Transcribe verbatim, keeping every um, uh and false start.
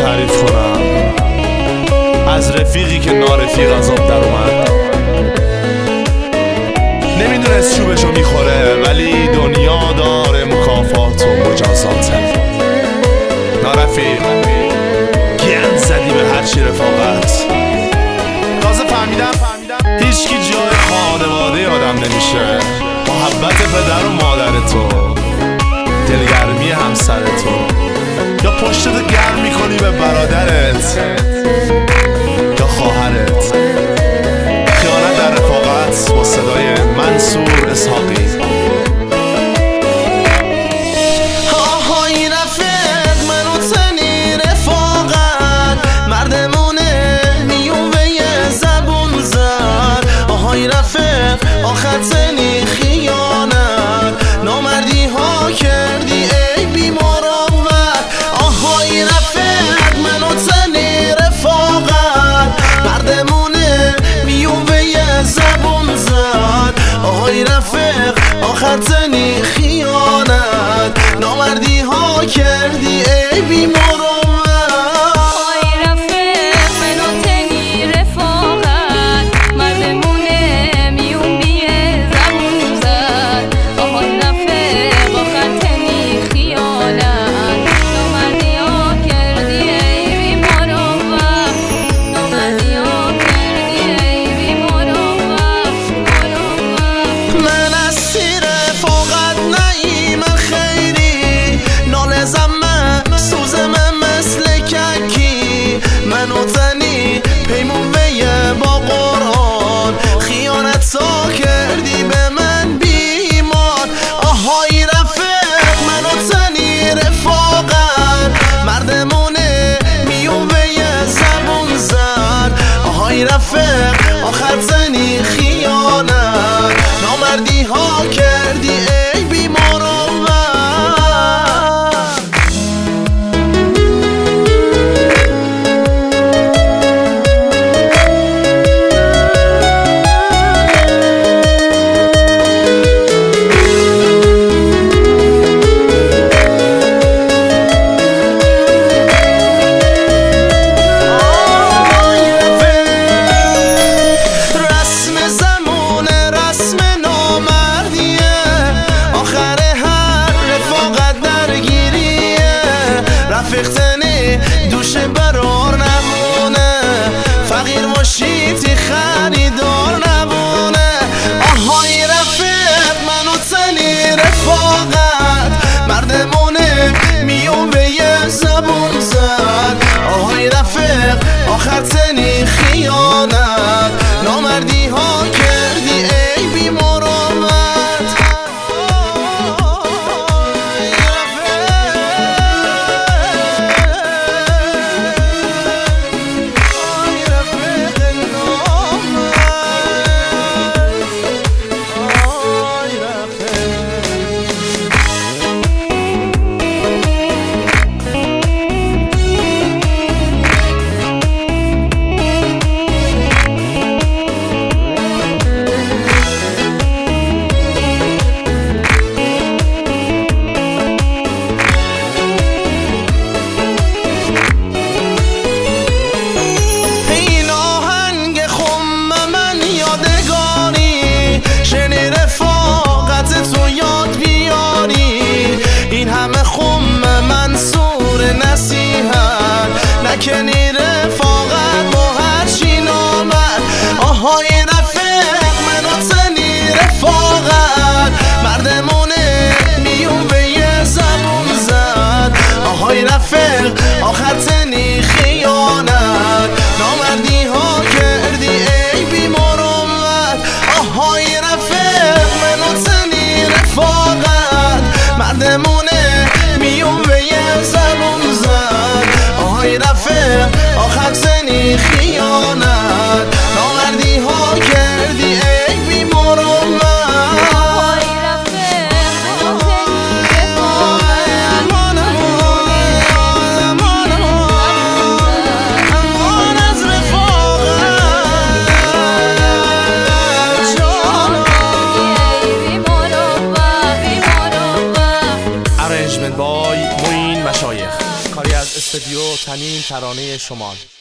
تعریف کنم از رفیقی که نارفیق از آب در اومد. نمیدونست چوبشو میخوره ولی دنیا داره مکافات و مجازاته. نارفیق گند زدی به هرچی رفاقت. تازه فهمیدم هیچکی جای خانواده آدم نمیشه. محبت پدر و مادر تو، دلگرمی همسر تو، یا پشتت گرم میکنی به برادرت یا خواهرت. خیانت در رفاقت با صدای منصور اسحاقی. آهای رفیق منو تنی رفاقت، مردمونه میون به یه زبون زد. آهای رفیق آخر تنی خیانت، نامردی ها کردی ای بیمراوت. آهای رفیق منو تنی رفاقت، مردمونه میون به یه زبون زد. آهای رفیق آخر تنی خیانت، نامردی ها کردی ای بیمراوت. منو تنی پیمون بیه با قرآن، خیانت سا کردی به من بیمان. آهای رفیق منو تنی رفاقت، مردمونه میون بیه زبون زد. آهای رفیق آخر تنی خیانت، نامردی ها کردی ای بیمراوت. رفیق تنی دوش برار نمونه، فقیر باشیتی خریدار نمونه. آهای رفیق منو تنی رفاقت، مردمونه میون به یه زبون زد. آهای رفیق آخر تنی خیانت، نامردی ها کردی ای بیمراوت. نکنی رفاقت با هر چی نامد. آهای رفیق منو تنی رفاقت، مردمونه میون به یه زبون زد. آهای رفیق آخر تنی خیانت، نامردی ها کردی ای بیمراوت. آهای رفیق منو تنی رفاقت، مردمونه میون به یه زبون زد. آهای رفیق آخر تنی خیانت، نامردی ها کردی ای بیمراوت. آهای رفیق منو تنی رفاقت، مردمونه امان از رفاقت، جان ای بیمراوت بیمراوت. ارنجمنت بای معین مشایخ، کاری از استودیو تنین ترانه شمال.